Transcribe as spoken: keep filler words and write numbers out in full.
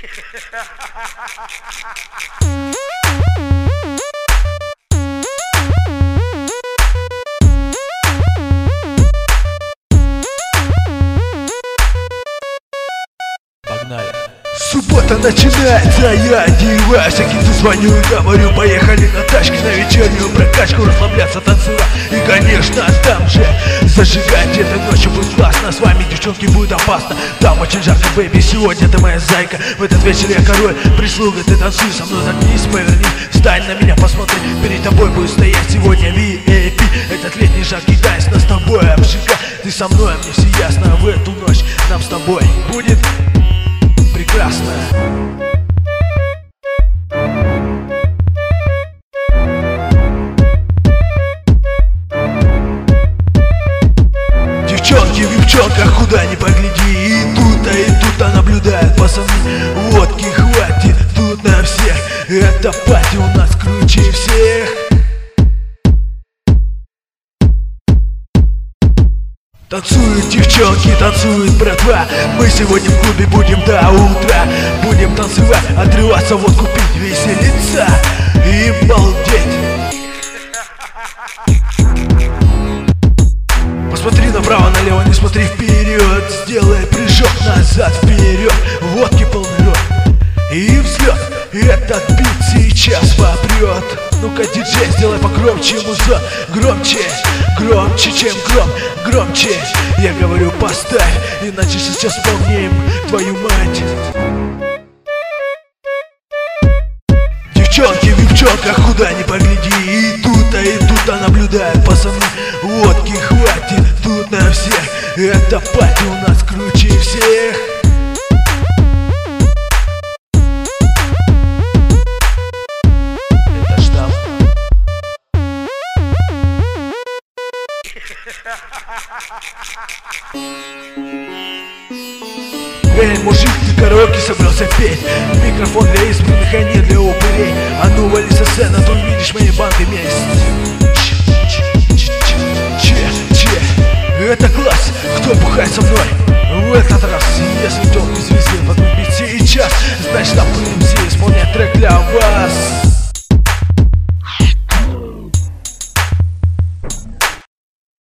Погнали. Суббота начинается, я одеваюсь, агенту звоню и говорю: поехали на тачке на вечернюю прокачку, расслабляться, танцевать и, конечно, там же зажигать. Этой ночью будет классно, с вами, девчонки, будет опасно. Там очень жарко, бэйби, сегодня ты моя зайка. В этот вечер я король, прислуга, ты танцуй со мной, нагнись, повернись, встань на меня, посмотри, перед тобой будет стоять сегодня ви ай пи. Этот летний жаркий дайс нас с тобой обжигает. Ты со мной, мне все ясно, в эту ночь нам с тобой будет прекрасно. Девчонки в девчонках, куда ни погляди, и тут, а и тут, а наблюдают пацаны. Водки хватит тут на всех, это пати у нас круче всех. Танцуют девчонки, танцует братва. Мы сегодня в клубе будем до утра. Будем танцевать, отрываться, водку пить, веселиться и балдеть. Посмотри направо, налево, не смотри вперед. Сделай прыжок назад, вперед. Водки полный рот и взлет. Этот бит сейчас попрет. Ну-ка, диджей, сделай погромче музон. Громче, громче, чем гром, громче. Я говорю, поставь, иначе сейчас вспомним твою мать. Девчонки в девчонках, куда ни погляди, и тут, а и тут, а наблюдают пацаны. Водки хватит тут на всех, это пати у нас круче всех. Эй, мужик, ты караоке собрался петь. Микрофон для избранных, а не для упырей. А ну вали со сцены, а то увидишь мои банды месть. Че, че, это класс, кто бухает со мной? В этот раз, если телки